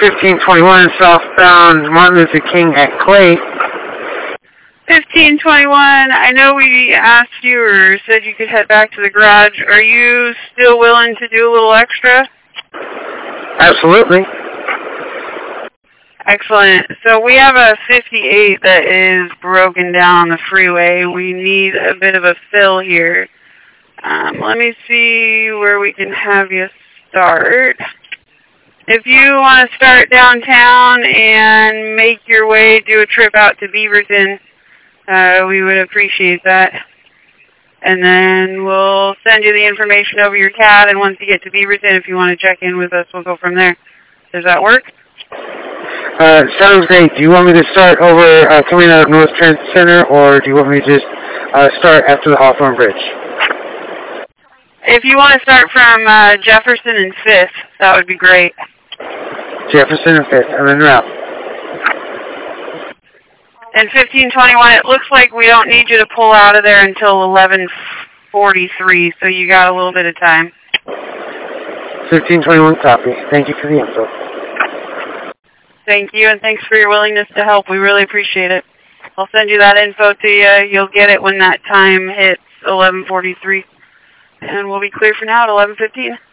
1521 southbound Martin Luther King at Clay. 1521, I know we asked you or said you could head back to the garage. Are you still willing to do a little extra? Absolutely. Excellent. So we have a 58 that is broken down on the freeway. We need a bit of a fill here. Let me see where we can have you start. If you want to start downtown and make your way, do a trip out to Beaverton, we would appreciate that. And then we'll send you the information over your CAD, and once you get to Beaverton, if you want to check in with us, we'll go from there. Does that work? Sounds great. Do you want me to start over coming out of North Transit Center, or do you want me to just start after the Hawthorne Bridge? If you want to start from Jefferson and 5th, that would be great. Jefferson and 5th, I'm en route. And 1521, it looks like we don't need you to pull out of there until 11:43, so you got a little bit of time. 1521 copy. Thank you for the info. Thank you, and thanks for your willingness to help. We really appreciate it. I'll send you that info to you. You'll get it when that time hits 11:43. And we'll be clear for now at 11:15.